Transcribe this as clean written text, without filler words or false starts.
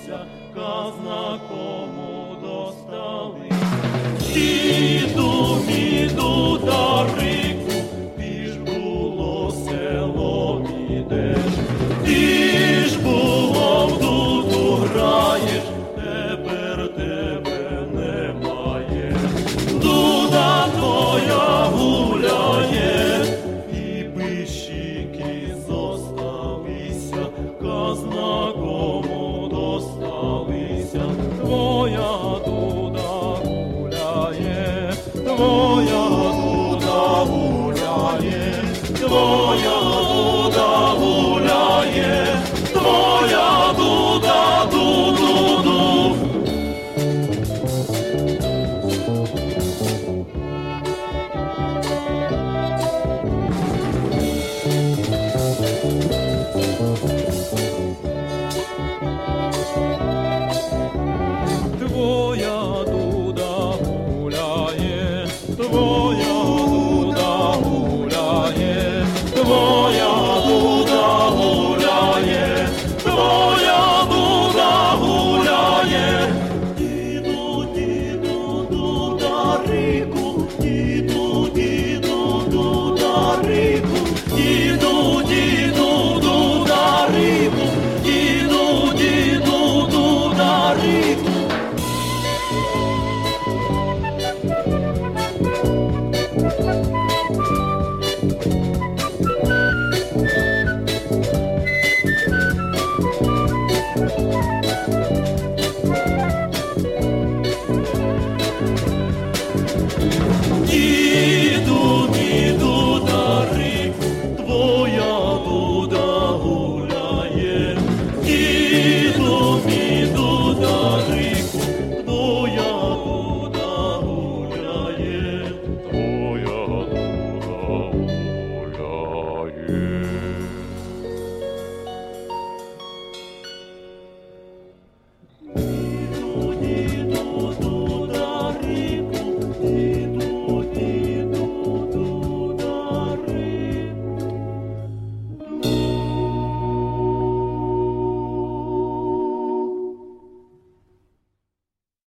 зосталися, казна кому достали. Діду та рику, ти ж було село ідеш, ти ж було в дуду граєш, тепер тебе немає. Дуда твоя гуляє, і пищики зосталися, казна кому досталися. Твоя дуда гуляє, твоя дуда гуляє, твоя дуда гуляє, твоя дуда ду-ду-ду. Твоя дуда гуляє, твоя дуда гуляє, твоя дуда гуляє, твоя дуда гуляє. Діду, дуда рику, діду, дуда рику, діду, дуда рику, діду, дуда рику.